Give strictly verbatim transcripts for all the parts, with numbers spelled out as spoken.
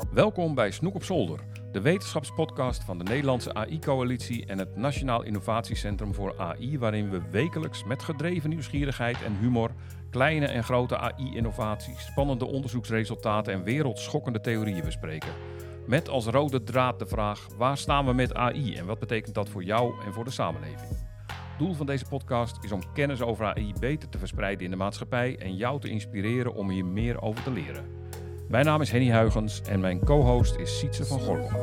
Welkom bij Snoek op Zolder, de wetenschapspodcast van de Nederlandse A I-coalitie en het Nationaal Innovatiecentrum voor A I, waarin we wekelijks met gedreven nieuwsgierigheid en humor kleine en grote A I-innovaties, spannende onderzoeksresultaten en wereldschokkende theorieën bespreken. Met als rode draad de vraag: waar staan we met A I en wat betekent dat voor jou en voor de samenleving? Het doel van deze podcast is om kennis over A I beter te verspreiden in de maatschappij en jou te inspireren om hier meer over te leren. Mijn naam is Henny Huygens en mijn co-host is Sietse van Gorkom.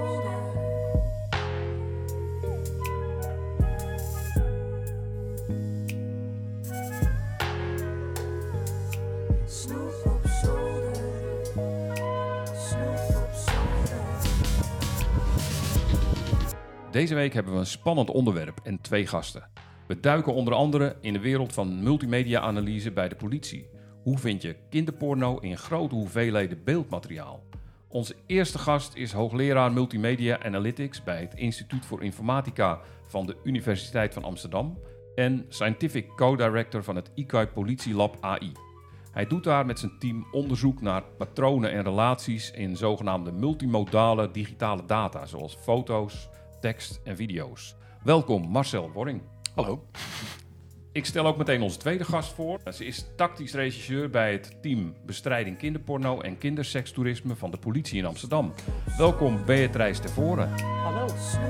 Deze week hebben we een spannend onderwerp en twee gasten. We duiken onder andere in de wereld van multimedia-analyse bij de politie. Hoe vind je kinderporno in grote hoeveelheden beeldmateriaal? Onze eerste gast is hoogleraar Multimedia Analytics bij het Instituut voor Informatica van de Universiteit van Amsterdam en Scientific Co-Director van het I C A I Politielab A I. Hij doet daar met zijn team onderzoek naar patronen en relaties in zogenaamde multimodale digitale data, zoals foto's, tekst en video's. Welkom Marcel Worring. Hallo. Ik stel ook meteen onze tweede gast voor. Ze is tactisch regisseur bij het team Bestrijding Kinderporno en Kindersekstoerisme van de politie in Amsterdam. Welkom Beatrice Tervoren. Hallo.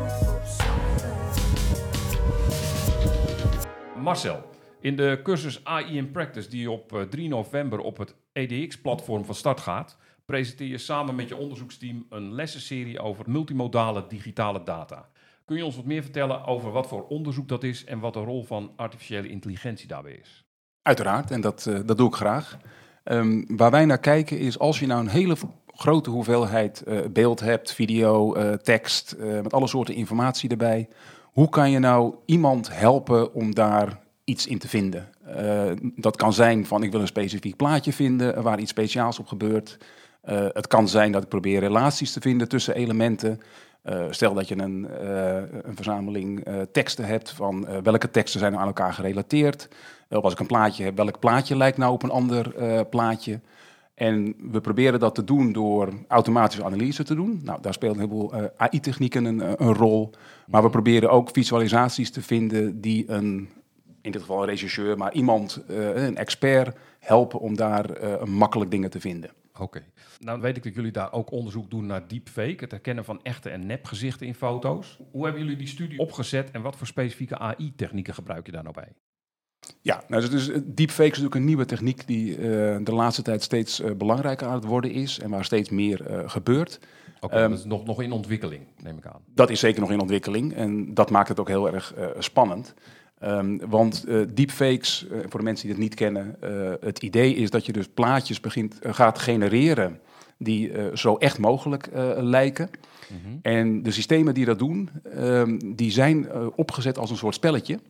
Marcel, in de cursus A I in Practice die op drie november op het E D X-platform van start gaat, presenteer je samen met je onderzoeksteam een lessenserie over multimodale digitale data. Kun je ons wat meer vertellen over wat voor onderzoek dat is en wat de rol van artificiële intelligentie daarbij is? Uiteraard, en dat, uh, dat doe ik graag. Um, waar wij naar kijken is, als je nou een hele grote hoeveelheid uh, beeld hebt, video, uh, tekst, uh, met alle soorten informatie erbij, hoe kan je nou iemand helpen om daar iets in te vinden? Uh, dat kan zijn van, ik wil een specifiek plaatje vinden waar iets speciaals op gebeurt. Uh, het kan zijn dat ik probeer relaties te vinden tussen elementen. Uh, stel dat je een, uh, een verzameling uh, teksten hebt van uh, welke teksten zijn nou aan elkaar gerelateerd. Uh, of als ik een plaatje heb, welk plaatje lijkt nou op een ander uh, plaatje. En we proberen dat te doen door automatische analyse te doen. Nou, daar spelen een heleboel uh, A I-technieken een, een rol. Maar we proberen ook visualisaties te vinden die een, in dit geval een regisseur, maar iemand, uh, een expert, helpen om daar uh, makkelijk dingen te vinden. Oké. Okay. Nou weet ik dat jullie daar ook onderzoek doen naar deepfake, het herkennen van echte en nepgezichten in foto's. Hoe hebben jullie die studie opgezet en wat voor specifieke A I-technieken gebruik je daar nou bij? Ja, nou, dus deepfake is natuurlijk een nieuwe techniek die uh, de laatste tijd steeds uh, belangrijker aan het worden is en waar steeds meer uh, gebeurt. Oké, okay, um, dat is nog, nog in ontwikkeling, neem ik aan. Dat is zeker nog in ontwikkeling en dat maakt het ook heel erg uh, spannend. Um, want uh, deepfakes, uh, voor de mensen die het niet kennen, uh, het idee is dat je dus plaatjes begint, uh, gaat genereren die uh, zo echt mogelijk uh, lijken. Mm-hmm. En de systemen die dat doen, um, die zijn uh, opgezet als een soort spelletje.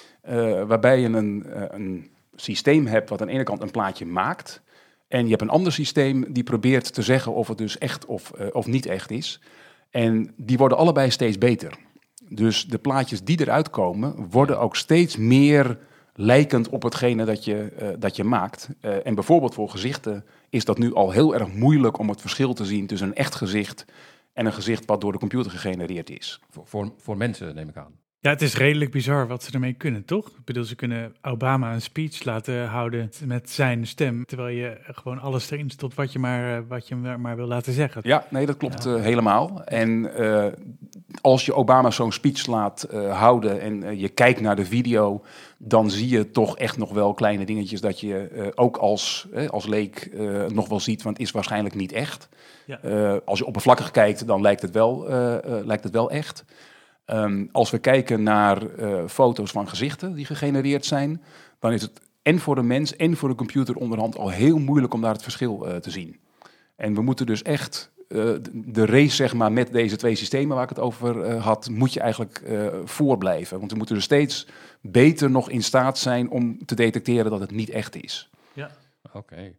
Uh, waarbij je een, uh, een systeem hebt wat aan de ene kant een plaatje maakt. En je hebt een ander systeem die probeert te zeggen of het dus echt of, uh, of niet echt is. En die worden allebei steeds beter. Dus de plaatjes die eruit komen, worden ook steeds meer lijkend op hetgene dat je, uh, dat je maakt. Uh, en bijvoorbeeld voor gezichten is dat nu al heel erg moeilijk om het verschil te zien tussen een echt gezicht en een gezicht wat door de computer gegenereerd is. Voor, voor, voor mensen neem ik aan. Ja, het is redelijk bizar wat ze ermee kunnen, toch? Ik bedoel, ze kunnen Obama een speech laten houden met zijn stem, terwijl je gewoon alles erin stopt wat je maar, wat je maar wil laten zeggen. Ja, nee, dat klopt ja. uh, helemaal. En uh, als je Obama zo'n speech laat uh, houden en uh, je kijkt naar de video, dan zie je toch echt nog wel kleine dingetjes dat je uh, ook als, uh, als leek uh, nog wel ziet, want het is waarschijnlijk niet echt. Ja. Uh, als je oppervlakkig kijkt, dan lijkt het wel, uh, uh, lijkt het wel echt. Um, als we kijken naar uh, foto's van gezichten die gegenereerd zijn, dan is het en voor de mens en voor de computer onderhand al heel moeilijk om daar het verschil uh, te zien. En we moeten dus echt uh, de race zeg maar, met deze twee systemen waar ik het over uh, had, moet je eigenlijk uh, voorblijven. Want we moeten dus steeds beter nog in staat zijn om te detecteren dat het niet echt is. Ja, oké. Okay.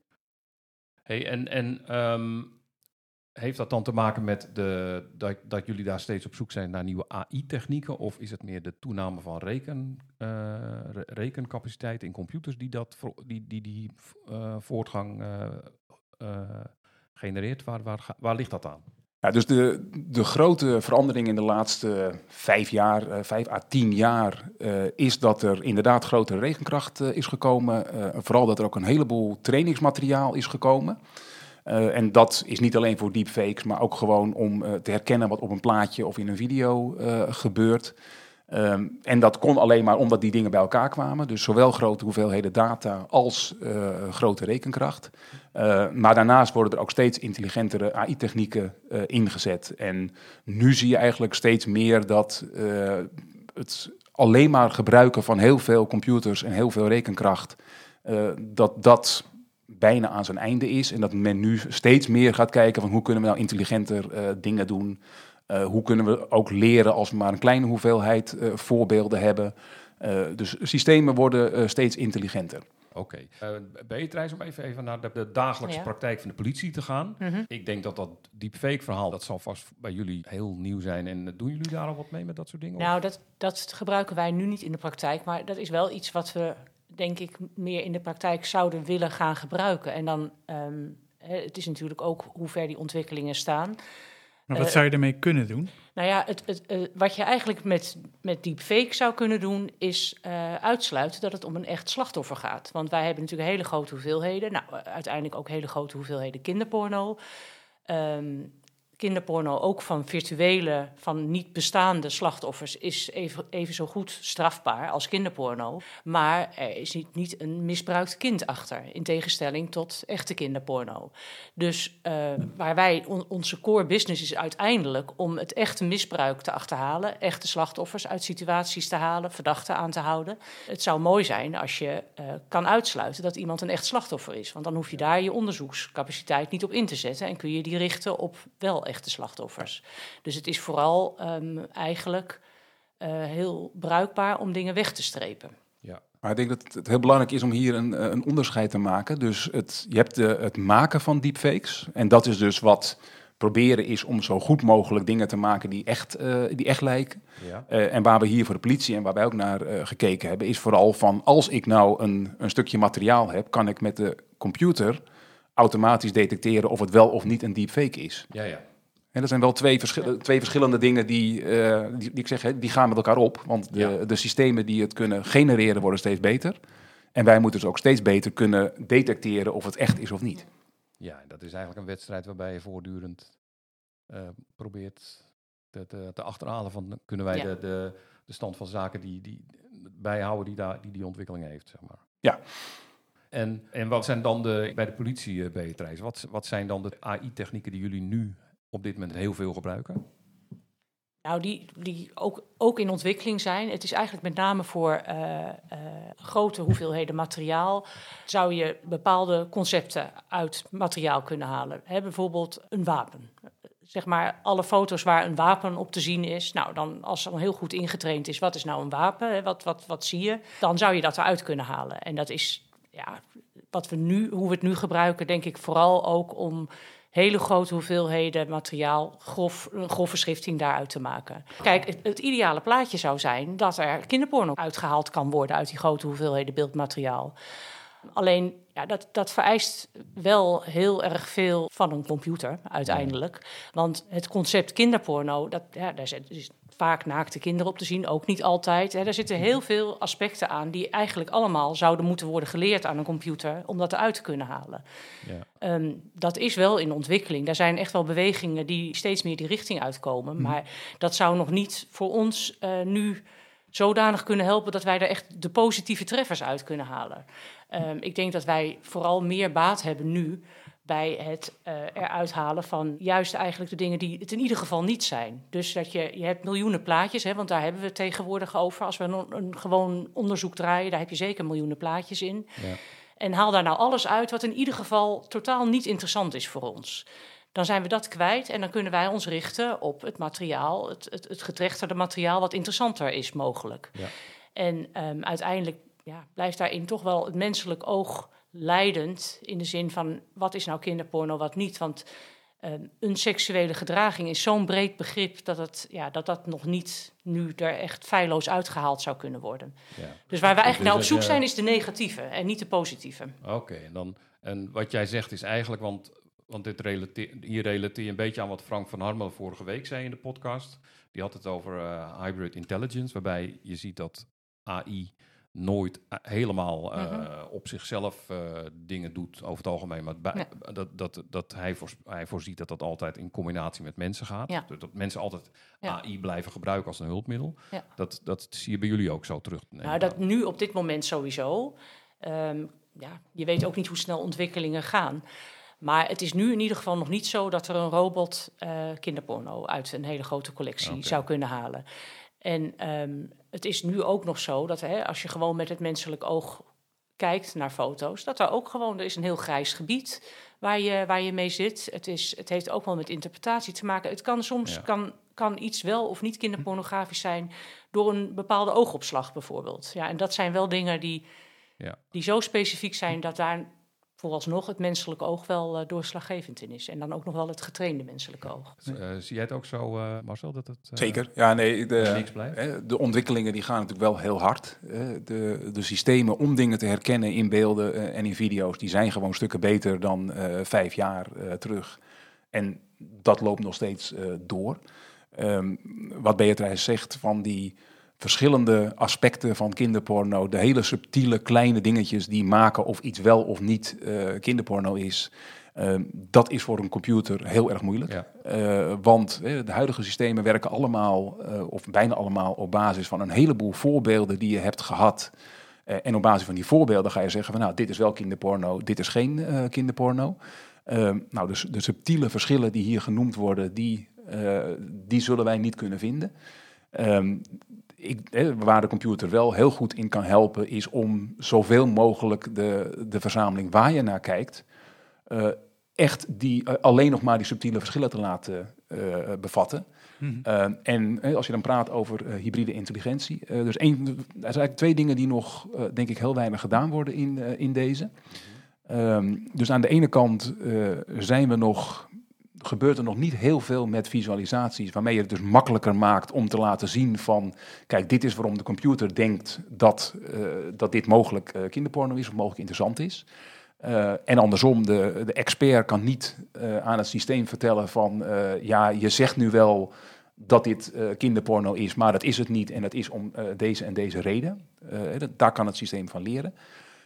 Hey, en... en um... heeft dat dan te maken met de, dat, dat jullie daar steeds op zoek zijn naar nieuwe A I-technieken? Of is het meer de toename van reken, uh, rekencapaciteit in computers die dat, die, die, die uh, voortgang uh, uh, genereert. Waar, waar, waar ligt dat aan? Ja, dus de, de grote verandering in de laatste vijf jaar, uh, vijf à tien jaar, uh, is dat er inderdaad grotere rekenkracht uh, is gekomen. Uh, vooral dat er ook een heleboel trainingsmateriaal is gekomen. Uh, en dat is niet alleen voor deepfakes, maar ook gewoon om uh, te herkennen wat op een plaatje of in een video uh, gebeurt. Um, en dat kon alleen maar omdat die dingen bij elkaar kwamen. Dus zowel grote hoeveelheden data als uh, grote rekenkracht. Uh, maar daarnaast worden er ook steeds intelligentere A I-technieken uh, ingezet. En nu zie je eigenlijk steeds meer dat uh, het alleen maar gebruiken van heel veel computers en heel veel rekenkracht, uh, dat dat bijna aan zijn einde is. En dat men nu steeds meer gaat kijken van hoe kunnen we nou intelligenter uh, dingen doen. Uh, hoe kunnen we ook leren als we maar een kleine hoeveelheid uh, voorbeelden hebben. Uh, dus systemen worden uh, steeds intelligenter. Oké. Okay. Uh, Beatrice, om even, even naar de, de dagelijkse ja. praktijk van de politie te gaan. Mm-hmm. Ik denk dat dat deepfake-verhaal, dat zal vast bij jullie heel nieuw zijn. En uh, doen jullie daar al wat mee met dat soort dingen? Nou, dat, dat gebruiken wij nu niet in de praktijk. Maar dat is wel iets wat we, denk ik, meer in de praktijk zouden willen gaan gebruiken. En dan, um, het is natuurlijk ook hoe ver die ontwikkelingen staan. Maar wat uh, zou je ermee kunnen doen? Nou ja, het, het, uh, wat je eigenlijk met, met deepfake zou kunnen doen, is uh, uitsluiten dat het om een echt slachtoffer gaat. Want wij hebben natuurlijk hele grote hoeveelheden, nou, uh, uiteindelijk ook hele grote hoeveelheden kinderporno. Um, kinderporno, ook van virtuele, van niet bestaande slachtoffers, is even, even zo goed strafbaar als kinderporno. Maar er is niet, niet een misbruikt kind achter, in tegenstelling tot echte kinderporno. Dus uh, waar wij, on, onze core business is uiteindelijk om het echte misbruik te achterhalen, echte slachtoffers uit situaties te halen, verdachten aan te houden. Het zou mooi zijn als je uh, kan uitsluiten dat iemand een echt slachtoffer is. Want dan hoef je daar je onderzoekscapaciteit niet op in te zetten en kun je die richten op wel echte slachtoffers. Dus het is vooral um, eigenlijk uh, heel bruikbaar om dingen weg te strepen. Ja. Maar ik denk dat het heel belangrijk is om hier een, een onderscheid te maken. Dus het, je hebt de, het maken van deepfakes. En dat is dus wat proberen is om zo goed mogelijk dingen te maken die echt, uh, die echt lijken. Ja. Uh, en waar we hier voor de politie en waar wij ook naar uh, gekeken hebben, is vooral van als ik nou een, een stukje materiaal heb, kan ik met de computer automatisch detecteren of het wel of niet een deepfake is. Ja, ja. En dat zijn wel twee, verschil- twee verschillende dingen die, uh, die, die ik zeg, hè, die gaan met elkaar op. Want de, ja. de systemen die het kunnen genereren worden steeds beter. En wij moeten dus ook steeds beter kunnen detecteren of het echt is of niet. Ja, dat is eigenlijk een wedstrijd waarbij je voortdurend uh, probeert te, te, te achterhalen van kunnen wij ja. de, de, de stand van zaken die, die bijhouden die, daar, die die ontwikkeling heeft, zeg maar. Ja. En, en wat zijn dan de, bij de politie, uh, Beatrice, wat, wat zijn dan de A I-technieken die jullie nu op dit moment heel veel gebruiken? Nou, die, die ook, ook in ontwikkeling zijn. Het is eigenlijk met name voor uh, uh, grote hoeveelheden materiaal zou je bepaalde concepten uit materiaal kunnen halen. Hè, bijvoorbeeld een wapen. Zeg maar alle foto's waar een wapen op te zien is. Nou, dan als er dan heel goed ingetraind is, wat is nou een wapen? Hè, wat, wat, wat zie je? Dan zou je dat eruit kunnen halen. En dat is ja, wat we nu, hoe we het nu gebruiken, denk ik vooral ook om hele grote hoeveelheden materiaal, grof, een grove schrifting daaruit te maken. Kijk, het, het ideale plaatje zou zijn dat er kinderporno uitgehaald kan worden uit die grote hoeveelheden beeldmateriaal. Alleen, ja, dat, dat vereist wel heel erg veel van een computer uiteindelijk. Want het concept kinderporno, dat, ja, daar zit vaak naakte kinderen op te zien, ook niet altijd. Hè. Daar zitten heel veel aspecten aan die eigenlijk allemaal zouden moeten worden geleerd aan een computer om dat eruit te kunnen halen. Ja. Um, dat is wel in ontwikkeling. Daar zijn echt wel bewegingen die steeds meer die richting uitkomen. Mm. Maar dat zou nog niet voor ons uh, nu zodanig kunnen helpen dat wij er echt de positieve treffers uit kunnen halen. Um, ik denk dat wij vooral meer baat hebben nu bij het uh, eruit halen van juist eigenlijk de dingen die het in ieder geval niet zijn. Dus dat je, je hebt miljoenen plaatjes, hè, want daar hebben we het tegenwoordig over. Als we een, een gewoon onderzoek draaien, daar heb je zeker miljoenen plaatjes in. Ja. En haal daar nou alles uit wat in ieder geval totaal niet interessant is voor ons. Dan zijn we dat kwijt en dan kunnen wij ons richten op het materiaal, het, het, het getrechterde materiaal wat interessanter is mogelijk. Ja. En um, uiteindelijk ja, blijft daarin toch wel het menselijk oog leidend in de zin van wat is nou kinderporno, wat niet. Want um, een seksuele gedraging is zo'n breed begrip dat, het, ja, dat dat nog niet nu er echt feilloos uitgehaald zou kunnen worden. Ja. Dus waar we eigenlijk dus naar op zoek je... zijn is de negatieve en niet de positieve. Oké, okay, en dan en wat jij zegt is eigenlijk, want Want dit relateer, hier relateer je een beetje aan wat Frank van Harmelen vorige week zei in de podcast. Die had het over uh, hybrid intelligence, waarbij je ziet dat A I nooit uh, helemaal uh, mm-hmm. op zichzelf uh, dingen doet over het algemeen. Maar bij, ja. dat, dat, dat hij, voor, hij voorziet dat dat altijd in combinatie met mensen gaat. Ja. Dat, dat mensen altijd ja. A I blijven gebruiken als een hulpmiddel. Ja. Dat, dat zie je bij jullie ook zo terug. Nou, dat nu op dit moment sowieso. Um, ja, je weet ook niet hoe snel ontwikkelingen gaan. Maar het is nu in ieder geval nog niet zo dat er een robot uh, kinderporno uit een hele grote collectie okay. zou kunnen halen. En um, het is nu ook nog zo dat hè, als je gewoon met het menselijk oog kijkt naar foto's, dat er ook gewoon, er is een heel grijs gebied waar je, waar je mee zit. Het, is, het heeft ook wel met interpretatie te maken. Het kan soms, ja. kan, kan iets wel of niet kinderpornografisch zijn door een bepaalde oogopslag bijvoorbeeld. Ja, en dat zijn wel dingen die, ja. die zo specifiek zijn dat daar vooralsnog het menselijke oog wel uh, doorslaggevend in is. En dan ook nog wel het getrainde menselijke oog. Uh, zie jij het ook zo, uh, Marcel, dat het uh, Zeker. Ja, nee, de, niks blijft? De ontwikkelingen die gaan natuurlijk wel heel hard. De, de systemen om dingen te herkennen in beelden en in video's, die zijn gewoon stukken beter dan uh, vijf jaar uh, terug. En dat loopt nog steeds uh, door. Um, wat Beatrice zegt van die verschillende aspecten van kinderporno, de hele subtiele kleine dingetjes die maken of iets wel of niet uh, kinderporno is, uh, dat is voor een computer heel erg moeilijk. Ja. Uh, want uh, de huidige systemen werken allemaal, uh, of bijna allemaal, op basis van een heleboel voorbeelden die je hebt gehad. Uh, en op basis van die voorbeelden ga je zeggen van nou, dit is wel kinderporno, dit is geen uh, kinderporno. Uh, nou, dus de subtiele verschillen die hier genoemd worden, die, uh, die zullen wij niet kunnen vinden. Um, Ik, eh, waar de computer wel heel goed in kan helpen, is om zoveel mogelijk de, de verzameling waar je naar kijkt, uh, echt die, uh, alleen nog maar die subtiele verschillen te laten uh, bevatten. Mm-hmm. Uh, en uh, als je dan praat over uh, hybride intelligentie, uh, dus één, er zijn eigenlijk twee dingen die nog, uh, denk ik, heel weinig gedaan worden in, uh, in deze. Um, dus aan de ene kant uh, zijn we nog... gebeurt er nog niet heel veel met visualisaties, waarmee je het dus makkelijker maakt om te laten zien van, kijk, dit is waarom de computer denkt dat, uh, dat dit mogelijk uh, kinderporno is of mogelijk interessant is. Uh, en andersom, de, de expert kan niet uh, aan het systeem vertellen van, uh, ja, je zegt nu wel dat dit uh, kinderporno is, maar dat is het niet en dat is om uh, deze en deze reden. Uh, dat, daar kan het systeem van leren.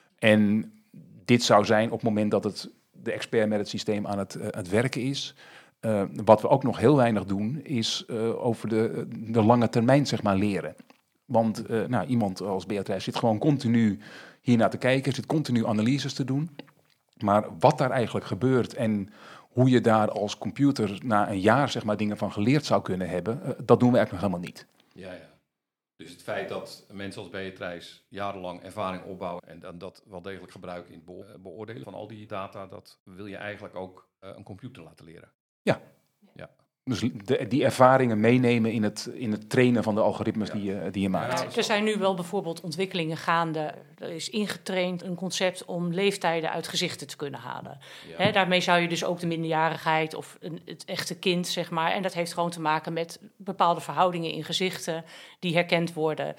En dit zou zijn op het moment dat het de expert met het systeem aan het, uh, het werken is. Uh, wat we ook nog heel weinig doen, is uh, over de, de lange termijn zeg maar, leren. Want uh, nou, iemand als Beatrice zit gewoon continu hiernaar te kijken, zit continu analyses te doen. Maar wat daar eigenlijk gebeurt en hoe je daar als computer na een jaar zeg maar, dingen van geleerd zou kunnen hebben, uh, dat doen we eigenlijk nog helemaal niet. Ja, ja. Dus het feit dat mensen als Beatrice jarenlang ervaring opbouwen en dan dat wel degelijk gebruiken in het beoordelen van al die data, dat wil je eigenlijk ook uh, een computer laten leren. Ja. ja. Dus de, die ervaringen meenemen in het, in het trainen van de algoritmes ja. die, je, die je maakt. Ja, er zijn nu wel bijvoorbeeld ontwikkelingen gaande. Er is ingetraind een concept om leeftijden uit gezichten te kunnen halen. Ja. He, daarmee zou je dus ook de minderjarigheid of een, het echte kind, zeg maar. En dat heeft gewoon te maken met bepaalde verhoudingen in gezichten die herkend worden.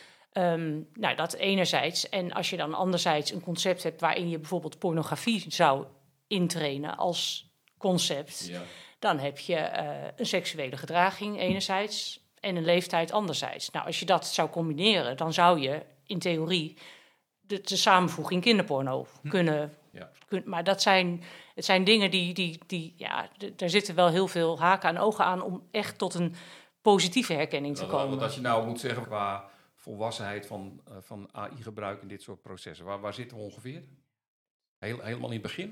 Um, nou, dat enerzijds. En als je dan anderzijds een concept hebt waarin je bijvoorbeeld pornografie zou intrainen als concept, ja. dan heb je uh, een seksuele gedraging enerzijds en een leeftijd anderzijds. Nou, als je dat zou combineren, dan zou je in theorie de, de samenvoeging kinderporno hm. kunnen... Ja. Kun, maar dat zijn, het zijn dingen die... die, die ja, d- daar zitten wel heel veel haken en ogen aan om echt tot een positieve herkenning te nou, komen. Want als je nou moet zeggen qua volwassenheid van, uh, van A I-gebruik in dit soort processen, waar, waar zitten we ongeveer? Heel, helemaal in het begin?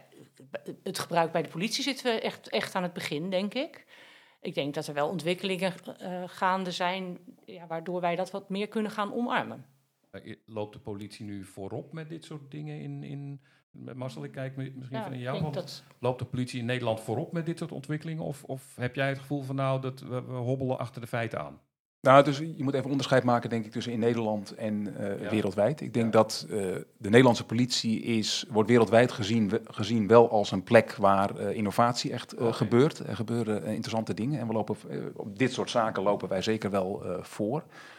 Het gebruik bij de politie zitten we echt, echt aan het begin, denk ik. Ik denk dat er wel ontwikkelingen uh, gaande zijn, ja, waardoor wij dat wat meer kunnen gaan omarmen. Loopt de politie nu voorop met dit soort dingen in... in Marcel, ik kijk misschien ja, van jou. Dat... Loopt de politie in Nederland voorop met dit soort ontwikkelingen? Of, of heb jij het gevoel van nou, dat we, we hobbelen achter de feiten aan? Nou, dus je moet even onderscheid maken, denk ik, tussen in Nederland en uh, ja. wereldwijd. Ik denk ja. dat uh, de Nederlandse politie is, wordt wereldwijd gezien, gezien wel als een plek waar uh, innovatie echt uh, okay. gebeurt. Er gebeuren uh, interessante dingen en we lopen, uh, op dit soort zaken lopen wij zeker wel uh, voor.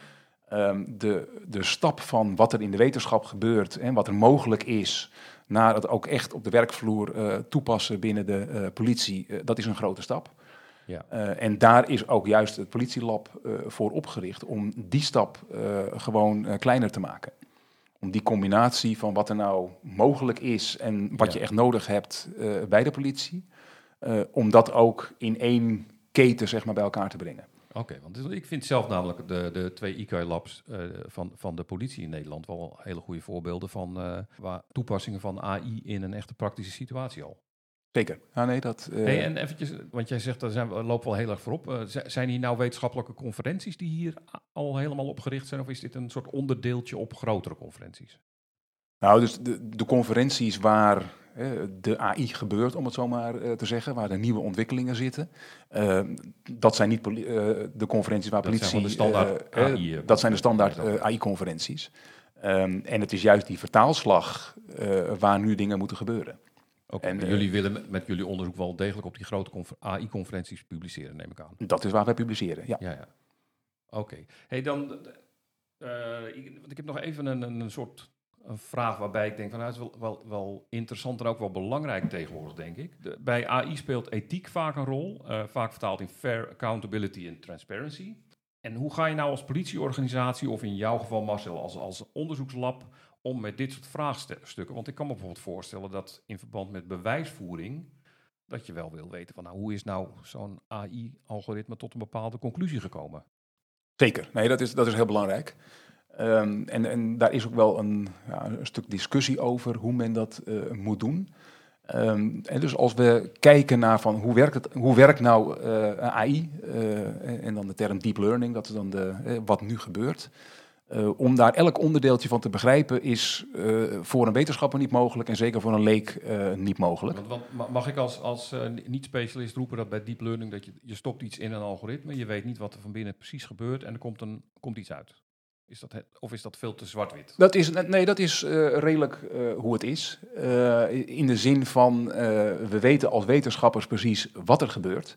Um, de, de stap van wat er in de wetenschap gebeurt en wat er mogelijk is, naar het ook echt op de werkvloer uh, toepassen binnen de uh, politie, uh, dat is een grote stap. Ja. Uh, en daar is ook juist het politielab uh, voor opgericht om die stap uh, gewoon uh, kleiner te maken. Om die combinatie van wat er nou mogelijk is en wat ja. je echt nodig hebt uh, bij de politie, uh, om dat ook in één keten zeg maar, bij elkaar te brengen. Oké, okay, want ik vind zelf namelijk de, de twee I K I-labs uh, van, van de politie in Nederland wel hele goede voorbeelden van uh, waar toepassingen van A I in een echte praktische situatie al. Zeker. Ja, nee, dat, uh... hey, en eventjes, want jij zegt, daar zijn we lopen wel heel erg voorop. Uh, zijn hier nou wetenschappelijke conferenties die hier al helemaal op gericht zijn? Of is dit een soort onderdeeltje op grotere conferenties? Nou, dus de, de conferenties waar eh, de A I gebeurt, om het zo maar uh, te zeggen, waar de nieuwe ontwikkelingen zitten, uh, dat zijn niet poli- uh, de conferenties waar dat politie... Zijn de standaard uh, A I, uh, dat zijn de standaard uh, A I-conferenties. Um, en het is juist die vertaalslag uh, waar nu dingen moeten gebeuren. Okay, en uh, jullie willen met, met jullie onderzoek wel degelijk op die grote confer- A I-conferenties publiceren, neem ik aan. Dat is waar wij publiceren, ja. ja, ja. Oké. Okay. Hey, dan... Uh, ik, want ik heb nog even een, een, een soort... Een vraag waarbij ik denk van, nou, het is wel, wel, wel interessant en ook wel belangrijk tegenwoordig, denk ik. De, bij A I speelt ethiek vaak een rol, uh, vaak vertaald in fair accountability en transparency. En hoe ga je nou als politieorganisatie, of in jouw geval Marcel, als, als onderzoekslab, om met dit soort vraagstukken? Want ik kan me bijvoorbeeld voorstellen dat in verband met bewijsvoering, dat je wel wil weten van, nou, hoe is nou zo'n A I-algoritme tot een bepaalde conclusie gekomen? Zeker, nee, dat is, dat is heel belangrijk. Um, en, en daar is ook wel een, ja, een stuk discussie over hoe men dat uh, moet doen. Um, en dus als we kijken naar van hoe werkt, het, hoe werkt nou uh, A I, uh, en dan de term deep learning, dat is dan de, uh, wat nu gebeurt. Uh, om daar elk onderdeeltje van te begrijpen is uh, voor een wetenschapper niet mogelijk en zeker voor een leek uh, niet mogelijk. Want, want mag ik als, als uh, niet-specialist roepen dat bij deep learning dat je, je stopt iets in een algoritme, je weet niet wat er van binnen precies gebeurt en er komt, een, komt iets uit? Is dat het, of is dat veel te zwart-wit? Dat is, nee, dat is uh, redelijk uh, hoe het is. Uh, in de zin van, uh, we weten als wetenschappers precies wat er gebeurt.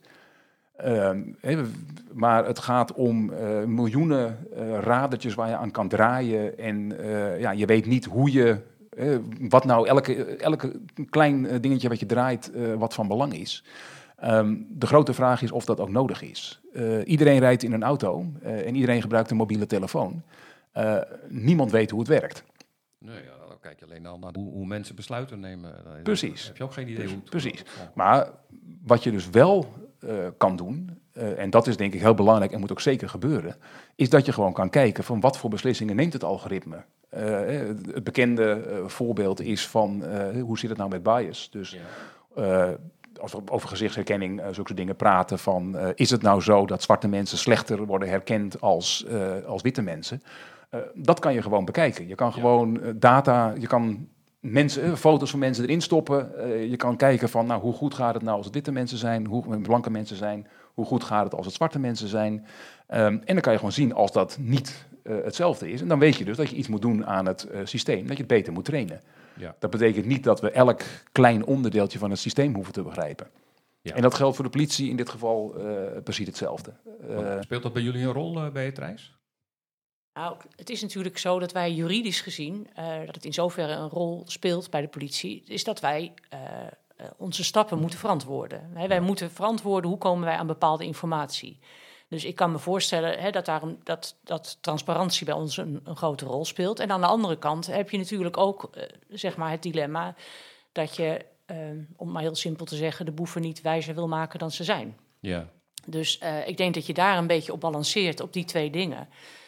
Uh, he, maar het gaat om uh, miljoenen uh, radertjes waar je aan kan draaien. En uh, ja, je weet niet hoe je, uh, wat nou elke, elke klein dingetje wat je draait, uh, wat van belang is. Um, de grote vraag is of dat ook nodig is. Uh, iedereen rijdt in een auto uh, en iedereen gebruikt een mobiele telefoon. Uh, niemand weet hoe het werkt. Nee, ja, dan kijk je alleen al naar hoe, hoe mensen besluiten nemen. Dan precies. Heb je ook geen idee hoe het Precies. Hoe het maar wat je dus wel uh, kan doen, uh, en dat is denk ik heel belangrijk en moet ook zeker gebeuren, is dat je gewoon kan kijken van wat voor beslissingen neemt het algoritme. Uh, het bekende uh, voorbeeld is van uh, hoe zit het nou met bias. Dus ja. uh, als we over gezichtsherkenning, uh, zulke dingen praten van, uh, is het nou zo dat zwarte mensen slechter worden herkend als, uh, als witte mensen? Uh, dat kan je gewoon bekijken. Je kan ja. gewoon uh, data, je kan mensen, uh, foto's van mensen erin stoppen. Uh, je kan kijken van, nou, hoe goed gaat het nou als het witte mensen zijn, hoe blanke mensen zijn, hoe goed gaat het als het zwarte mensen zijn. Um, en dan kan je gewoon zien als dat niet uh, hetzelfde is. En dan weet je dus dat je iets moet doen aan het uh, systeem, dat je het beter moet trainen. Ja. Dat betekent niet dat we elk klein onderdeeltje van het systeem hoeven te begrijpen. Ja. En dat geldt voor de politie in dit geval uh, precies hetzelfde. Uh, Speelt dat bij jullie een rol, uh, bij Beatrice? Nou, het is natuurlijk zo dat wij juridisch gezien, uh, dat het in zoverre een rol speelt bij de politie, is dat wij uh, uh, onze stappen moeten verantwoorden. Hè, wij moeten verantwoorden hoe komen wij aan bepaalde informatie. Dus ik kan me voorstellen hè, dat, daarom, dat, dat transparantie bij ons een, een grote rol speelt. En aan de andere kant heb je natuurlijk ook uh, zeg maar het dilemma dat je, uh, om maar heel simpel te zeggen, de boeven niet wijzer wil maken dan ze zijn. Ja. Dus uh, ik denk dat je daar een beetje op balanceert, op die twee dingen.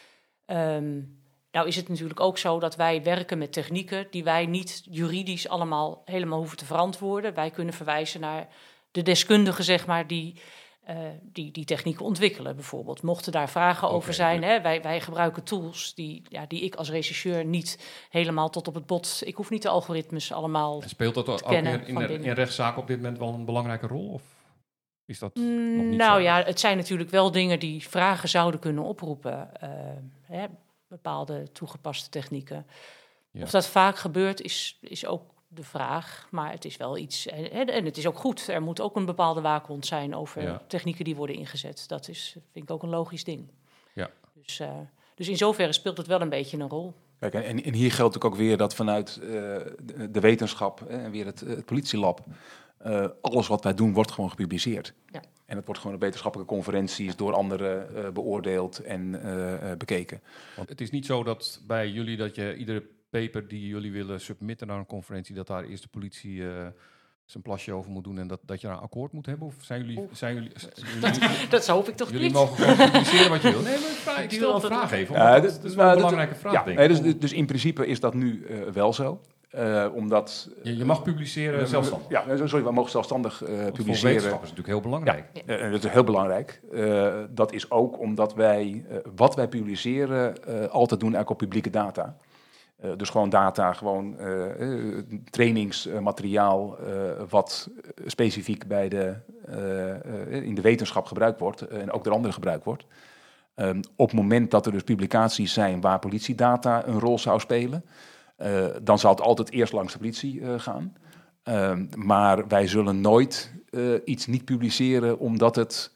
Um, nou is het natuurlijk ook zo dat wij werken met technieken die wij niet juridisch allemaal helemaal hoeven te verantwoorden. Wij kunnen verwijzen naar de deskundigen, zeg maar, die, uh, die die technieken ontwikkelen bijvoorbeeld. Mochten daar vragen okay, over zijn, hè, wij, wij gebruiken tools die, ja, die ik als rechercheur niet helemaal tot op het bot... Ik hoef niet de algoritmes allemaal en speelt dat ook te kennen in, in, in rechtszaken op dit moment wel een belangrijke rol? Of is dat mm, nog niet Nou zo? ja, het zijn natuurlijk wel dingen die vragen zouden kunnen oproepen. Uh, hè, bepaalde toegepaste technieken. Ja. Of dat vaak gebeurt, is, is ook de vraag. Maar het is wel iets... En, en het is ook goed. Er moet ook een bepaalde waakhond zijn over ja. technieken die worden ingezet. Dat is, vind ik ook een logisch ding. Ja. Dus uh, Dus in zoverre speelt het wel een beetje een rol. Kijk, en, en hier geldt natuurlijk ook weer dat vanuit uh, de, de wetenschap uh, en weer het, het politielab, uh, alles wat wij doen wordt gewoon gepubliceerd. Ja. En het wordt gewoon op wetenschappelijke conferenties door anderen uh, beoordeeld en uh, uh, bekeken. Want het is niet zo dat bij jullie dat je iedere paper die jullie willen submitten naar een conferentie, dat daar eerst de politie uh, zijn plasje over moet doen en dat, dat je daar een akkoord moet hebben? Of zijn jullie... Zijn jullie, zijn jullie dat, dat hoop ik toch jullie niet? Jullie mogen gewoon publiceren wat je wil. Nee, maar vraag, ik stel een vraag even. Ja, dat, dat is wel een belangrijke vraag, ja, denk nee, ik. dus, dus in principe is dat nu uh, wel zo. Uh, omdat... Je, je mag publiceren uh, zelfstandig. Ja, sorry, we mogen zelfstandig uh, Want publiceren. voor wetenschap is natuurlijk heel belangrijk. Ja, uh, dat is heel belangrijk. Uh, dat is ook omdat wij, uh, wat wij publiceren, uh, altijd doen eigenlijk op publieke data. Uh, dus gewoon data, gewoon uh, uh, trainingsmateriaal, uh, wat specifiek bij de, uh, uh, in de wetenschap gebruikt wordt uh, en ook door anderen gebruikt wordt. Um, op het moment dat er dus publicaties zijn waar politiedata een rol zou spelen, uh, dan zal het altijd eerst langs de politie uh, gaan. Um, maar wij zullen nooit uh, iets niet publiceren omdat het,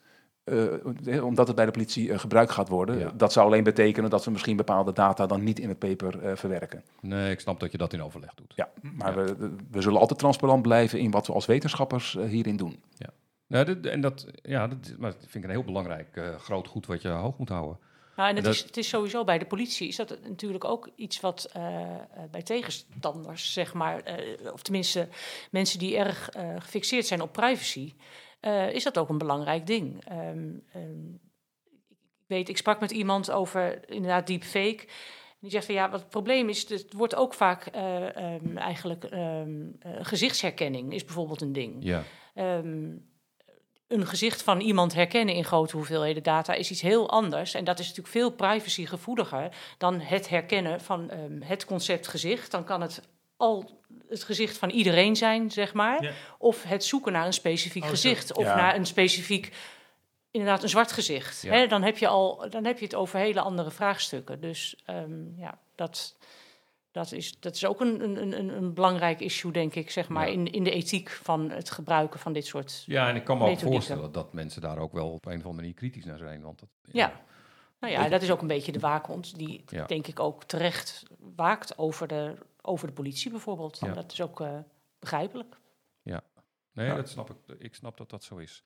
uh, omdat het bij de politie uh, gebruikt gaat worden. Ja. Dat zou alleen betekenen dat we misschien bepaalde data dan niet in het paper uh, verwerken. Nee, ik snap dat je dat in overleg doet. Ja, maar ja. We, we zullen altijd transparant blijven in wat we als wetenschappers uh, hierin doen. Ja, nou, dit, en dat, ja, dat, maar dat vind ik een heel belangrijk uh, groot goed wat je hoog moet houden. Nou, en het, dat... is, het is sowieso bij de politie is dat natuurlijk ook iets wat uh, bij tegenstanders, zeg maar, uh, of tenminste mensen die erg uh, gefixeerd zijn op privacy, uh, is dat ook een belangrijk ding. Um, um, ik weet, ik sprak met iemand over inderdaad deepfake. Die zegt van ja, wat het probleem is, het wordt ook vaak uh, um, eigenlijk um, uh, gezichtsherkenning is bijvoorbeeld een ding. Ja. Um, Een gezicht van iemand herkennen in grote hoeveelheden data is iets heel anders. En dat is natuurlijk veel privacygevoeliger dan het herkennen van um, het concept gezicht. Dan kan het al het gezicht van iedereen zijn, zeg maar. Ja. Of het zoeken naar een specifiek oh, gezicht. Of ja. naar een specifiek, inderdaad, een zwart gezicht. Ja. Hè, dan, heb je al, dan heb je het over hele andere vraagstukken. Dus um, ja, dat... Dat is, dat is ook een, een, een, een belangrijk issue, denk ik, zeg maar, ja. in, in de ethiek van het gebruiken van dit soort Ja, en ik kan me methodieken. ook voorstellen dat mensen daar ook wel op een of andere manier kritisch naar zijn. Want dat, ja. ja, nou ja, dat is ook een beetje de waakhond die, ja. denk ik, ook terecht waakt over de, over de politie bijvoorbeeld. Ja. Dat is ook uh, begrijpelijk. Ja, nee, ja. dat snap ik. Ik snap dat dat zo is.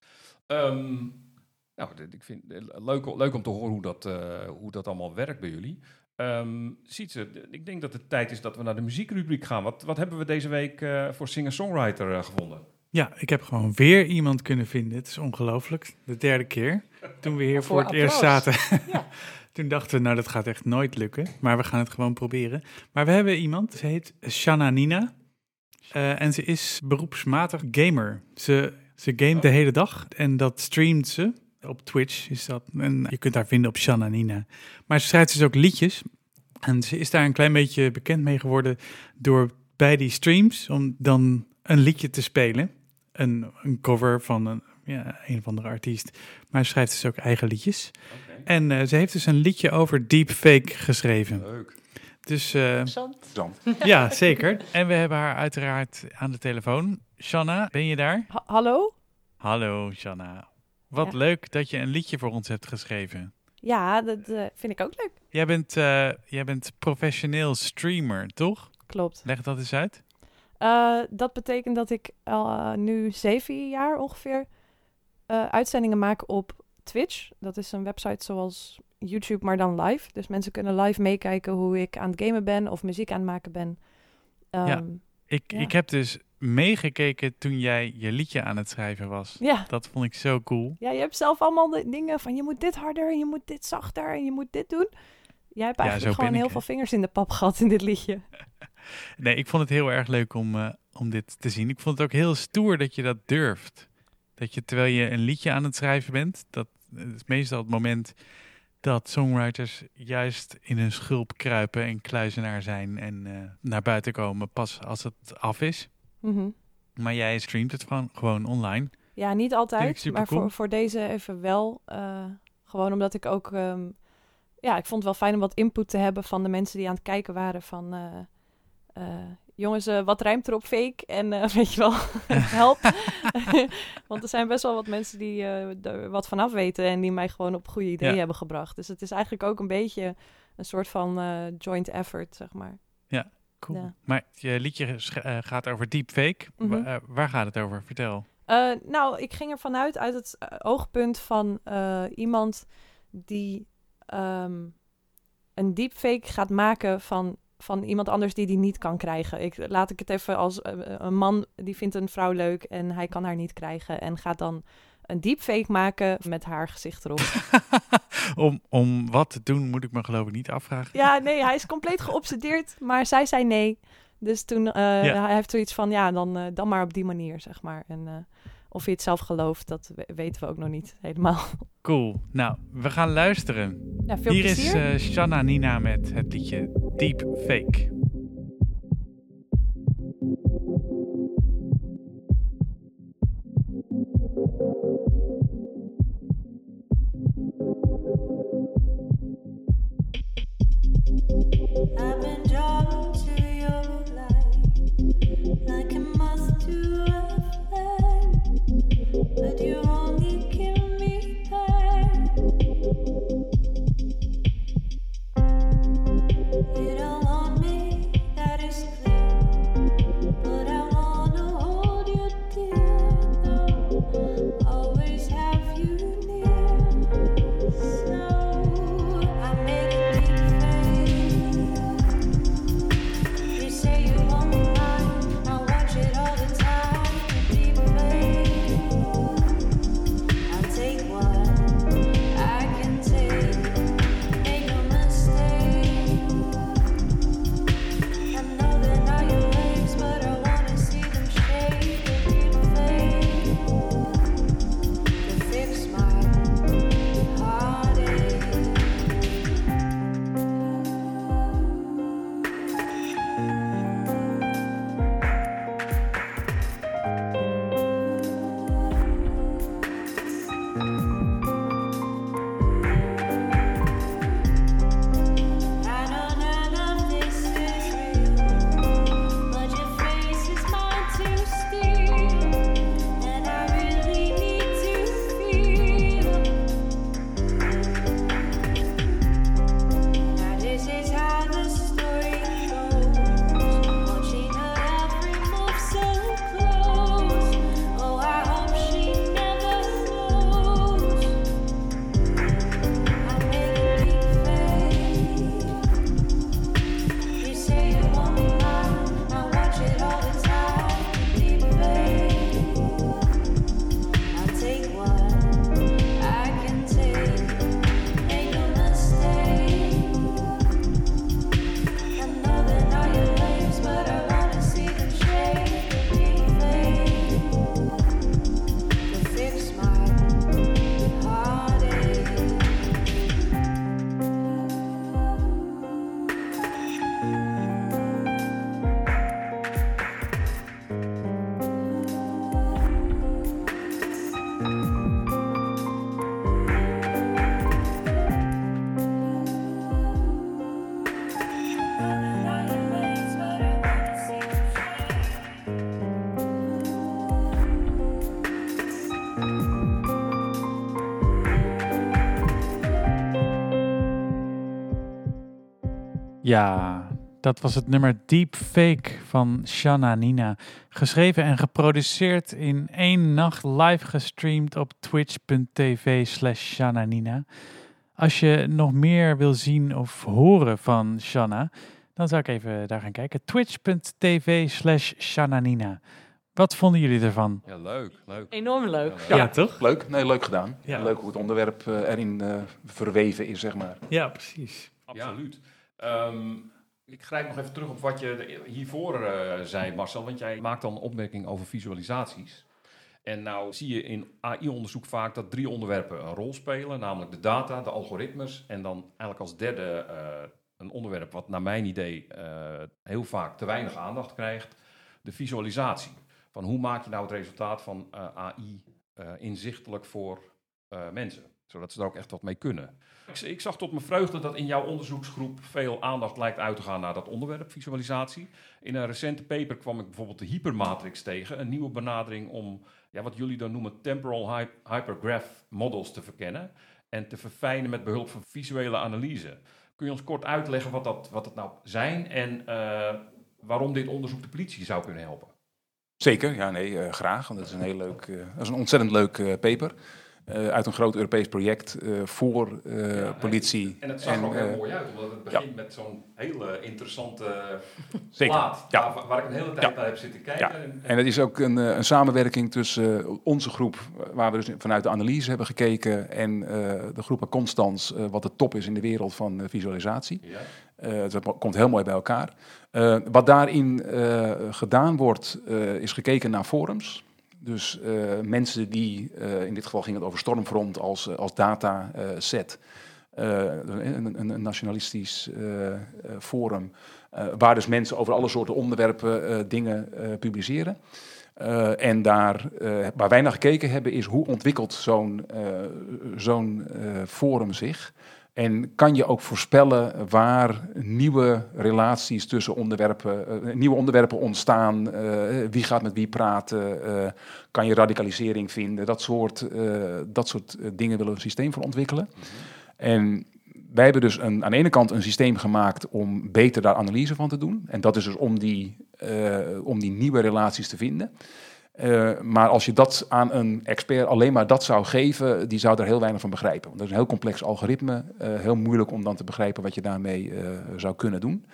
Um, nou, ik vind het leuk, leuk om te horen hoe dat, uh, hoe dat allemaal werkt bij jullie. Um, Sietse, ik denk dat het tijd is dat we naar de muziekrubriek gaan. Wat, wat hebben we deze week uh, voor singer-songwriter uh, gevonden? Ja, ik heb gewoon weer iemand kunnen vinden. Het is ongelooflijk. De derde keer. Toen we hier voor, voor het eerst zaten. Ja. Toen dachten we, nou dat gaat echt nooit lukken. Maar we gaan het gewoon proberen. Maar we hebben iemand, ze heet Shanna Nina. Uh, en ze is beroepsmatig gamer. Ze, ze gamet oh. de hele dag en dat streamt ze. Op Twitch is dat. En je kunt haar vinden op Shanna Nina. Maar ze schrijft dus ook liedjes. En ze is daar een klein beetje bekend mee geworden door bij die streams om dan een liedje te spelen. Een, een cover van een, ja, een of andere artiest. Maar ze schrijft dus ook eigen liedjes. Okay. En uh, ze heeft dus een liedje over deepfake geschreven. Leuk. Dus, uh, Interessant. Ja, zeker. En we hebben haar uiteraard aan de telefoon. Shanna, ben je daar? Ha- hallo? Hallo, Shanna. Wat ja. leuk dat je een liedje voor ons hebt geschreven. Ja, dat uh, vind ik ook leuk. Jij bent, uh, jij bent professioneel streamer, toch? Klopt. Leg dat eens uit. Uh, dat betekent dat ik uh, nu zeven jaar ongeveer uh, uitzendingen maak op Twitch. Dat is een website zoals YouTube, maar dan live. Dus mensen kunnen live meekijken hoe ik aan het gamen ben of muziek aan het maken ben. Um, ja, ik, ja. ik heb dus meegekeken toen jij je liedje aan het schrijven was. Ja. Dat vond ik zo cool. Ja, je hebt zelf allemaal de dingen van je moet dit harder en je moet dit zachter en je moet dit doen. Jij hebt eigenlijk ja, gewoon heel ik, veel vingers in de pap gehad in dit liedje. Nee, ik vond het heel erg leuk om, uh, om dit te zien. Ik vond het ook heel stoer dat je dat durft. Dat je terwijl je een liedje aan het schrijven bent, dat is meestal het moment dat songwriters juist in hun schulp kruipen en kluizenaar zijn en uh, naar buiten komen pas als het af is. Mm-hmm. Maar jij streamt het van, gewoon online. Ja, niet altijd, maar cool. voor, voor deze even wel. Uh, gewoon omdat ik ook... Um, ja, ik vond het wel fijn om wat input te hebben van de mensen die aan het kijken waren van... Uh, uh, jongens, uh, wat rijmt er op fake? En uh, weet je wel, help. Want er zijn best wel wat mensen die uh, er wat vanaf weten en die mij gewoon op goede ideeën ja. hebben gebracht. Dus het is eigenlijk ook een beetje een soort van uh, joint effort, zeg maar. Ja, cool. Ja. Maar je liedje uh, gaat over deepfake. Mm-hmm. Wa- uh, waar gaat het over? Vertel. Uh, nou, ik ging ervan uit, uit het uh, oogpunt van uh, iemand die um, een deepfake gaat maken van, van iemand anders die die niet kan krijgen. Ik, laat ik het even als uh, een man die vindt een vrouw leuk en hij kan haar niet krijgen en gaat dan een deepfake maken met haar gezicht erop. om, om wat te doen moet ik me geloof ik niet afvragen. Ja, nee, hij is compleet geobsedeerd, maar zij zei nee. Dus toen, uh, ja. hij heeft zoiets van, ja, dan, uh, dan maar op die manier, zeg maar. En uh, of je het zelf gelooft, dat we- weten we ook nog niet helemaal. Cool. Nou, we gaan luisteren. Ja, veel Hier plezier. is uh, Shanna Nina met het liedje Deepfake. I've been drawn to your light, like a moth to a flame, but you only give me pain. You don't want me, that is clear, but I wanna hold you dear, though, always have you near, so I made a deep fake. You say you want me mine, I watch it all the time, a deep fake. I'll take what I can take, make no mistake. I know they're not your legs, but I wanna see them shake, a deep fake, to fix my heartache. I know none of this is real, but your face is mine to steal, and I really need to feel. Now this is how the story goes, watching her every move so close. Oh, I hope she never knows. I made a deep fake. You say you want me mine, I watch it all the time. Deep fake. I'll take what I can take, make no mistake. I know they're not your legs, but I wanna see them shake. Deep fake, to fix my heartache. Not your legs, but I wanna see them shake. Ja, dat was het nummer Deepfake van Shanna Nina. Geschreven en geproduceerd in één nacht, live gestreamd op twitch.tv slash Shanna Nina. Als je nog meer wil zien of horen van Shanna, dan zou ik even daar gaan kijken. twitch.tv slash Shanna Nina. Wat vonden jullie ervan? Ja, leuk, leuk. Enorm leuk. Ja, Ja, toch? Leuk, nee, leuk gedaan. Ja. Leuk hoe het onderwerp uh, erin uh, verweven is, zeg maar. Ja, precies. Absoluut. Um, ik grijp nog even terug op wat je hiervoor uh, zei, Marcel. Want jij maakt dan een opmerking over visualisaties. En nou zie je in A I-onderzoek vaak dat drie onderwerpen een rol spelen. Namelijk de data, de algoritmes en dan eigenlijk als derde uh, een onderwerp wat naar mijn idee uh, heel vaak te weinig aandacht krijgt. De visualisatie. Van hoe maak je nou het resultaat van uh, A I uh, inzichtelijk voor uh, mensen. Zodat ze er ook echt wat mee kunnen. Ik, ik zag tot mijn vreugde dat in jouw onderzoeksgroep veel aandacht lijkt uit te gaan naar dat onderwerp visualisatie. In een recente paper kwam ik bijvoorbeeld de hypermatrix tegen. Een nieuwe benadering om ja, wat jullie dan noemen temporal hy- hypergraph models te verkennen. En te verfijnen met behulp van visuele analyse. Kun je ons kort uitleggen wat dat, wat dat nou zijn en uh, waarom dit onderzoek de politie zou kunnen helpen? Zeker, ja nee, uh, graag. Want dat is een heel leuk, uh, dat is een ontzettend leuk uh, paper. Uh, uit een groot Europees project uh, voor uh, ja, politie. En het zag er ook uh, heel mooi uit, omdat het begint ja. met zo'n hele interessante plaat. Ja. Waar, waar ik een hele tijd ja. naar heb zitten kijken. Ja. En, en het is ook een, een samenwerking tussen uh, onze groep, waar we dus vanuit de analyse hebben gekeken, en uh, de groep van Constans, uh, wat de top is in de wereld van uh, visualisatie. Ja. Uh, dat komt heel mooi bij elkaar. Uh, wat daarin uh, gedaan wordt, uh, is gekeken naar forums. Dus uh, mensen die, uh, in dit geval ging het over Stormfront als, uh, als dataset, uh, een, een, een nationalistisch uh, uh, forum, uh, waar dus mensen over alle soorten onderwerpen uh, dingen uh, publiceren. Uh, en daar, uh, waar wij naar gekeken hebben, is hoe ontwikkelt zo'n uh, zo'n uh, forum zich? En kan je ook voorspellen waar nieuwe relaties tussen onderwerpen, uh, nieuwe onderwerpen ontstaan? Uh, wie gaat met wie praten? Uh, kan je radicalisering vinden? Dat soort, uh, dat soort dingen willen we een systeem voor ontwikkelen. Mm-hmm. En wij hebben dus een, aan de ene kant een systeem gemaakt om beter daar analyse van te doen. En dat is dus om die, uh, om die nieuwe relaties te vinden. Uh, maar als je dat aan een expert alleen maar dat zou geven, die zou er heel weinig van begrijpen. Want dat is een heel complex algoritme, uh, heel moeilijk om dan te begrijpen wat je daarmee uh, zou kunnen doen.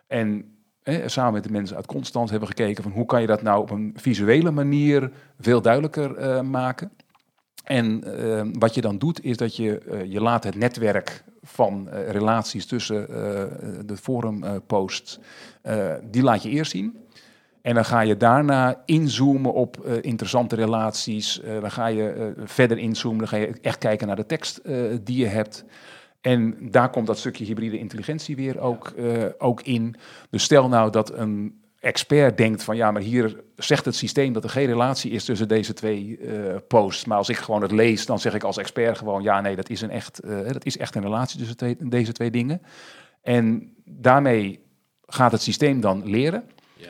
En eh, samen met de mensen uit Constans hebben we gekeken van hoe kan je dat nou op een visuele manier veel duidelijker uh, maken. En uh, wat je dan doet is dat je, uh, je laat het netwerk van uh, relaties tussen uh, de forum uh, posts, uh, die laat je eerst zien. En dan ga je daarna inzoomen op uh, interessante relaties. Uh, dan ga je uh, verder inzoomen. Dan ga je echt kijken naar de tekst uh, die je hebt. En daar komt dat stukje hybride intelligentie weer ook, uh, ook in. Dus stel nou dat een expert denkt van ja, maar hier zegt het systeem dat er geen relatie is tussen deze twee uh, posts. Maar als ik gewoon het lees, dan zeg ik als expert gewoon ja, nee, dat is, een echt, uh, dat is echt een relatie tussen twee, deze twee dingen. En daarmee gaat het systeem dan leren.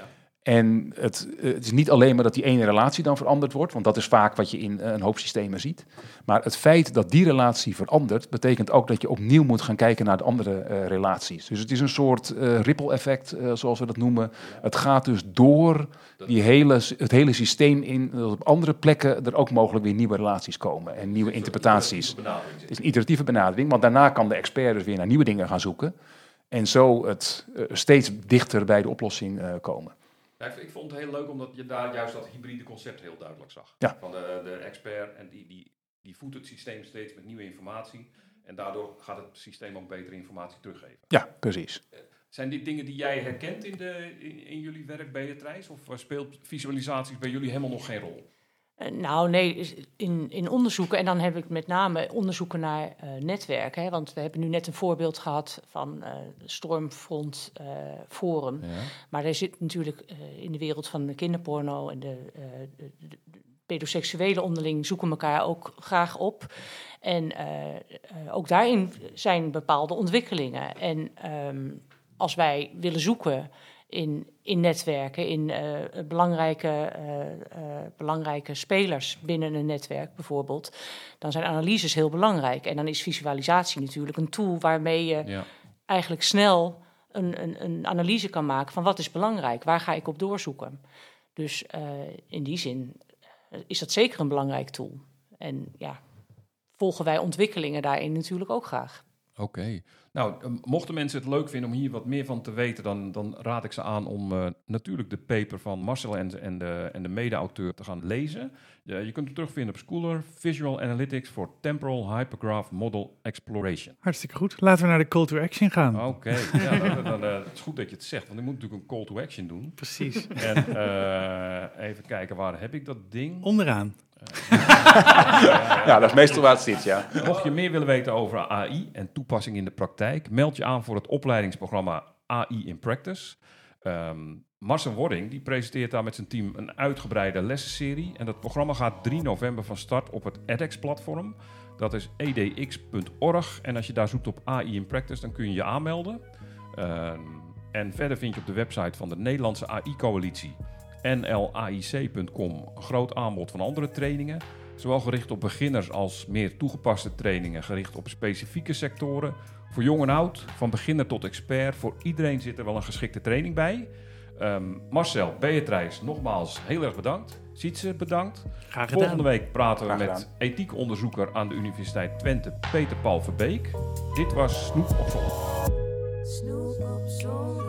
En het, het is niet alleen maar dat die ene relatie dan veranderd wordt, want dat is vaak wat je in een hoop systemen ziet. Maar het feit dat die relatie verandert, betekent ook dat je opnieuw moet gaan kijken naar de andere uh, relaties. Dus het is een soort uh, ripple effect, uh, zoals we dat noemen. Het gaat dus door die hele, het hele systeem in, dat op andere plekken er ook mogelijk weer nieuwe relaties komen en nieuwe interpretaties. Het is een iteratieve benadering, want daarna kan de expert dus weer naar nieuwe dingen gaan zoeken. En zo het uh, steeds dichter bij de oplossing uh, komen. Ja, ik vond het heel leuk omdat je daar juist dat hybride concept heel duidelijk zag. Ja. Van de, de expert en die, die, die voedt het systeem steeds met nieuwe informatie. En daardoor gaat het systeem ook betere informatie teruggeven. Ja, precies. Zijn dit dingen die jij herkent in, de, in, in jullie werk, Beatrice? Of speelt visualisaties bij jullie helemaal nog geen rol? Uh, nou nee, in, in onderzoeken, en dan heb ik met name onderzoeken naar uh, netwerken. Hè, want we hebben nu net een voorbeeld gehad van uh, Stormfront uh, Forum. Ja. Maar er zit natuurlijk uh, in de wereld van de kinderporno en de, uh, de, de, de pedoseksuele onderling zoeken elkaar ook graag op. En uh, uh, ook daarin zijn bepaalde ontwikkelingen. En um, als wij willen zoeken in, in netwerken, in uh, belangrijke, uh, uh, belangrijke spelers binnen een netwerk bijvoorbeeld, dan zijn analyses heel belangrijk. En dan is visualisatie natuurlijk een tool waarmee je ja. eigenlijk snel een, een, een analyse kan maken van wat is belangrijk, waar ga ik op doorzoeken. Dus uh, in die zin is dat zeker een belangrijk tool. En ja, volgen wij ontwikkelingen daarin natuurlijk ook graag. Oké. Okay. Nou, mochten mensen het leuk vinden om hier wat meer van te weten, dan, dan raad ik ze aan om uh, natuurlijk de paper van Marcel en, en de, en de mede-auteur te gaan lezen. Uh, je kunt hem terugvinden op Schooler, Visual Analytics for Temporal Hypergraph Model Exploration. Hartstikke goed. Laten we naar de call to action gaan. Oké, okay. ja, dan, dan, uh, het is goed dat je het zegt, want ik moet natuurlijk een call to action doen. Precies. En uh, even kijken, waar heb ik dat ding? Onderaan. ja, ja, ja. ja, dat is meestal waar het zit, ja. Mocht je meer willen weten over A I en toepassing in de praktijk, meld je aan voor het opleidingsprogramma A I in Practice. Um, Marcel Wording die presenteert daar met zijn team een uitgebreide lessenserie. En dat programma gaat drie november van start op het edX-platform. Dat is e d x punt org. En als je daar zoekt op A I in Practice, dan kun je je aanmelden. Um, en verder vind je op de website van de Nederlandse A I-coalitie N L A I C punt com een groot aanbod van andere trainingen. Zowel gericht op beginners als meer toegepaste trainingen gericht op specifieke sectoren. Voor jong en oud, van beginner tot expert. Voor iedereen zit er wel een geschikte training bij. Um, Marcel, Beatrice, nogmaals heel erg bedankt. Sietse, bedankt. Graag gedaan. Volgende week praten we Graag met gedaan. ethiekonderzoeker aan de Universiteit Twente, Peter Paul Verbeek. Dit was Snoep op zondag. Snoop op zondag.